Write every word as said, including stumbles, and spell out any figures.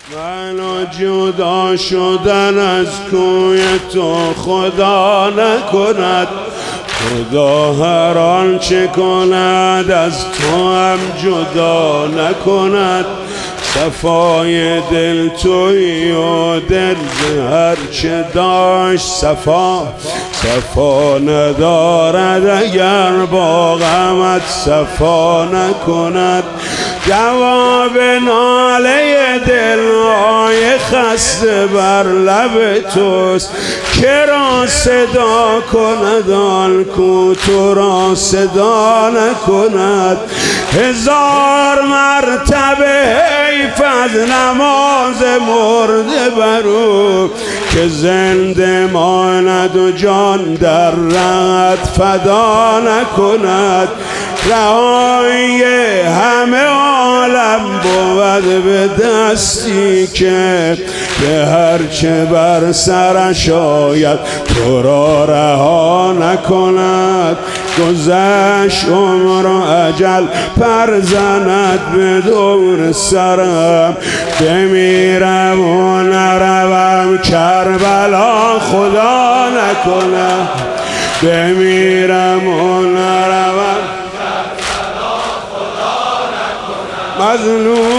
منو جدا شدن از کوی تو خدا نکند، خدا هر آنچه کند از تو هم جدا نکند. صفای دل تویی و دل هرچه داشت صفا صفا ندارد اگر با غمت صفا نکند. جواب ناله دلهای خسته بر لب توست، که را صدا کند آن کو تو را صدا نکند. هزار مرتبه حیف از نماز مرده برو، که زنده ماند و جان در رهت فدا نکند. رهایی همه عالم بود به دستی که به هرچه بر سرش آید تو را رها نکند. گذشت عمر و اجل پر زند به دور سرم، بمیرم و نروم کربلا خدا نکند. بمیرم و نروم مظلوم